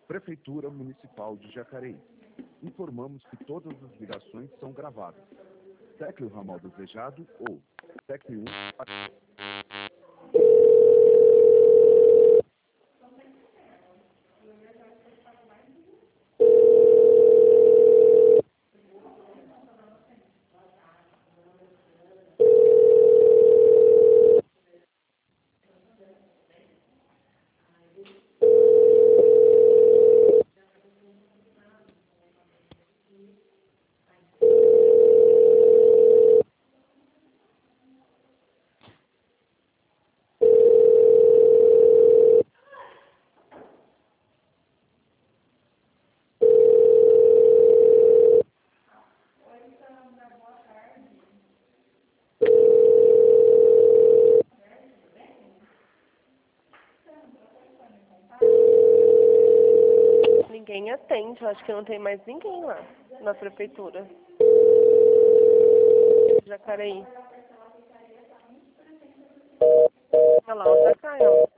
Prefeitura Municipal de Jacareí. Informamos que todas as ligações são gravadas. Tecle o ramal desejado ou tecle 1. Ninguém atende, eu acho que não tem mais ninguém lá na prefeitura. Jacareí. Olha lá, o Jacareí.